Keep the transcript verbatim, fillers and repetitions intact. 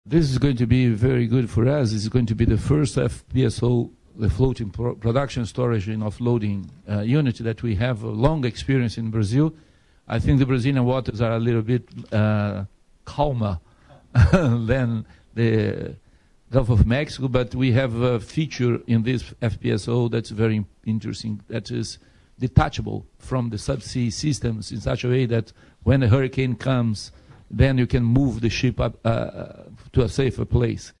This is going to be very good for us. It's going to be the first F P S O, the floating pro production, storage, and offloading uh, unit that we have a long experience in Brazil. I think the Brazilian waters are a little bit uh, calmer than the Gulf of Mexico, but we have a feature in this F P S O that's very interesting, that is detachable from the subsea systems in such a way that when a hurricane comes, then you can move the ship up uh, to a safer place.